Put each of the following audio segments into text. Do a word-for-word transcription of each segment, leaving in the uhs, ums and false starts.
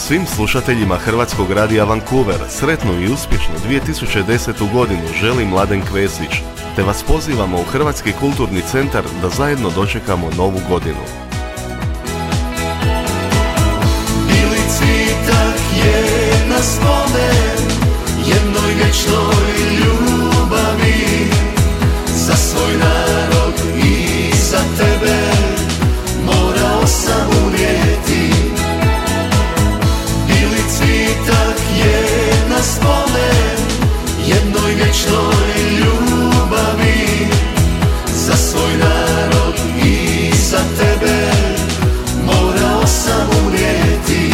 Svim slušateljima Hrvatskog radija Vancouver sretnu i uspješnu dvije tisuće desetu godinu želi Mladen Kvesić, te vas pozivamo u Hrvatski kulturni centar da zajedno dočekamo novu godinu. Bili cvitak je na spomen jednoj vječnoj ljubavi, za svoj narod i za tebe morao sam umrijeti. Bili cvitak je na spomen jednoj vječnoj ljubavi, za svoj narod i za tebe morao sam umrijeti.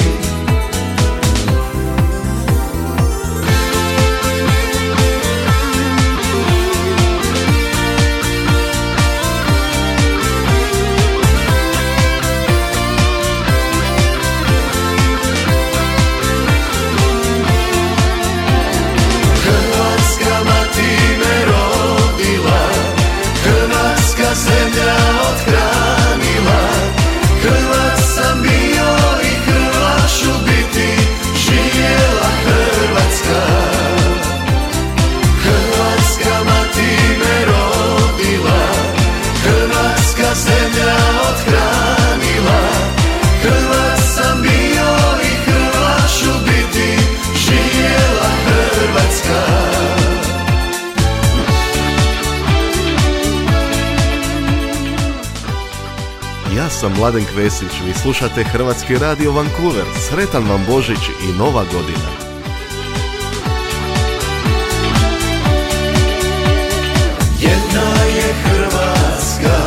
Zemlja othranila, Hrvat sam bio i Hrvat ću biti, živjela Hrvatska. Hrvatska mati me rodila, Hrvatska zemlja othranila, Hrvat sam bio i Hrvat ću biti, živjela Hrvatska. Ja sam Mladen Kvesić, vi slušate Hrvatski radio Vancouver. Sretan vam Božić i nova godina. Jedna je Hrvatska,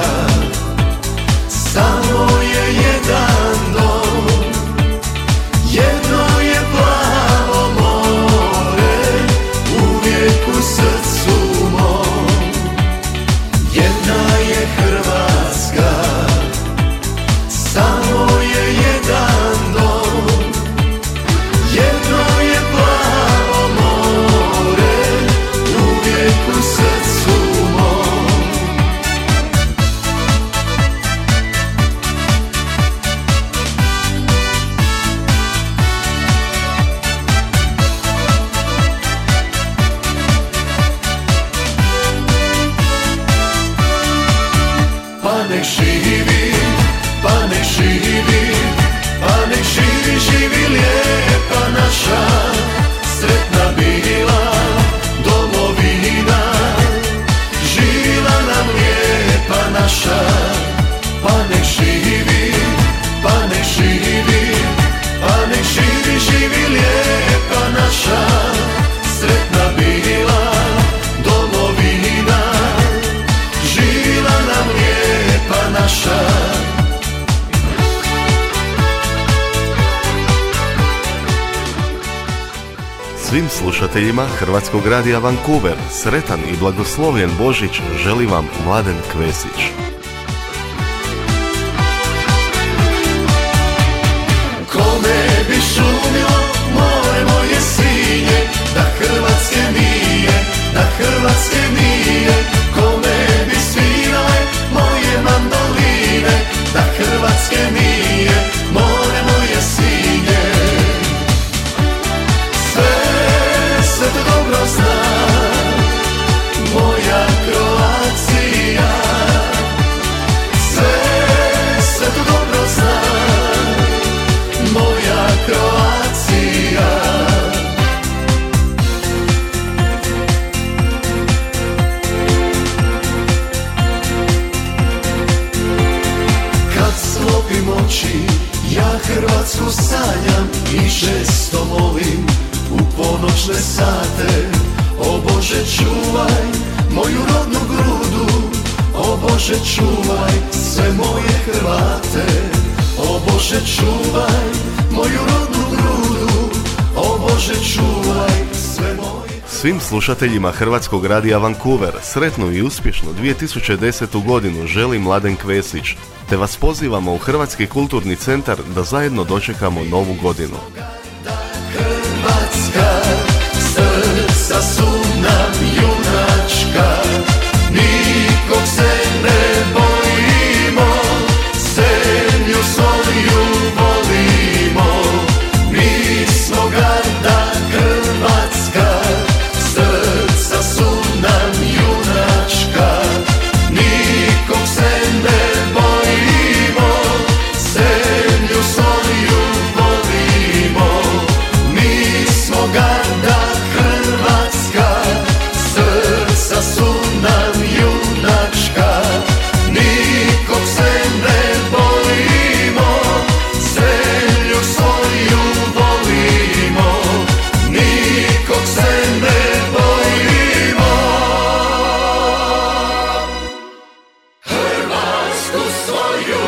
samo je jedan dom, jedno je plavo more, uvijek u srcu mom. Jedna je Hrvatska, samo je jedan dom, jedno je plavo more, uvijek u srcu mom. Pa nek živi, pa nek živi, pa nek živi, živi lijepa naša, sretna bila domovina, živila nam lijepa naša. Pa nek živi, pa nek živi, pa nek živi, živi lijepa naša, sretna bila domovina, živila nam lijepa naša. Svim slušateljima Hrvatskog radija Vancouver sretan i blagoslovljen Božić želi vam Mladen Kvesić. Kome bi šumilo more moje sinje, da Hrvatske nije, da Hrvatske nije. Kome bi svirale moje mandoline, da Hrvatske nije, more moje sinje. Sve to dobro zna moja Kroacija, sve, sve to dobro zna moja Kroacija. Kad sklopim oči, ja Hrvatsku sanjam i često molim u ponoćne sate. O Bože čuvaj moju rodnu grudu, o Bože čuvaj sve moje Hrvate. O Bože čuvaj moju rodnu grudu, o Bože čuvaj sve moje. Svim slušateljima Hrvatskog radija Vancouver sretnu i uspješnu dvije tisuće desetu godinu želi Mladen Kvesić, te vas pozivamo u Hrvatski kulturni centar da zajedno dočekamo novu godinu. Hrvatska, srca su nam junačka, nikog se ne bojimo, zemlju svoju volimo, mi Hrvatsku svoju